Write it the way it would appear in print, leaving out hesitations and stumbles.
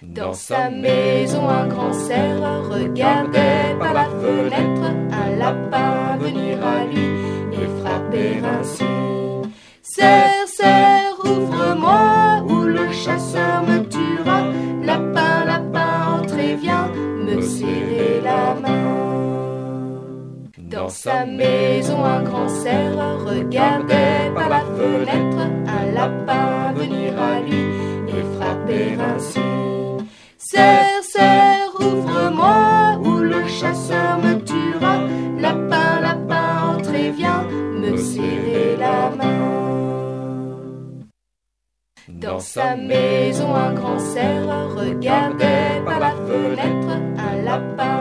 Dans sa maison, un grand cerf regardait par la fenêtre un lapin venir à lui et frapper ainsi. Cerf, cerf, ouvre-moi ou le chasseur me tuera. Lapin, lapin, entre et viens me serrer la main. Dans sa maison, un grand cerf regardait par la fenêtre un lapin venir à lui et frapper ainsi. Cerf, cerf, ouvre-moi ou le chasseur me tuera. Lapin, lapin, entre et viens me serrer la main. Dans sa maison, un grand cerf regardait par la fenêtre un lapin